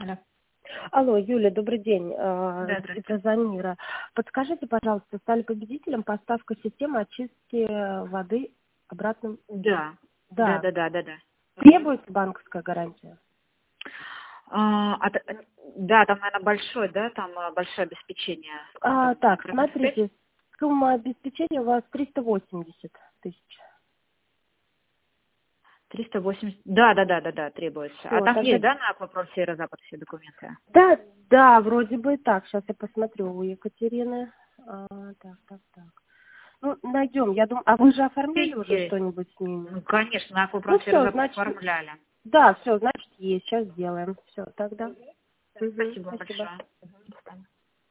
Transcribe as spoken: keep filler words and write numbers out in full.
Алло. Алло, Юля, добрый день. А, Да, здравствуйте. Это Замира. Подскажите, пожалуйста, стали победителем поставка системы очистки воды обратно? Да. Да, Да. да, да, да, да. Мгм. Требуется банковская гарантия? А, а т- да, там, наверное, большой, да, там а, большое обеспечение. Сколько А, там, а, так, процентов пять? смотрите, сумма обеспечения у вас триста восемьдесят тысяч. триста восемьдесят. Да, да, да, да, да, требуется. А Все, там тогда... есть, да, на Аквапром Северо-Запад все документы? Да, да, вроде бы так. Сейчас я посмотрю у Екатерины. А, так, так, так. Ну, найдем. Я думаю, а вы же оформляли уже Есть. что-нибудь с ними? Ну, конечно, на Ну, Аквапром все, Северо-Запад значит, оформляли. да, все, значит, есть. Сейчас сделаем. Все, тогда. Угу, Спасибо вам спасибо. большое.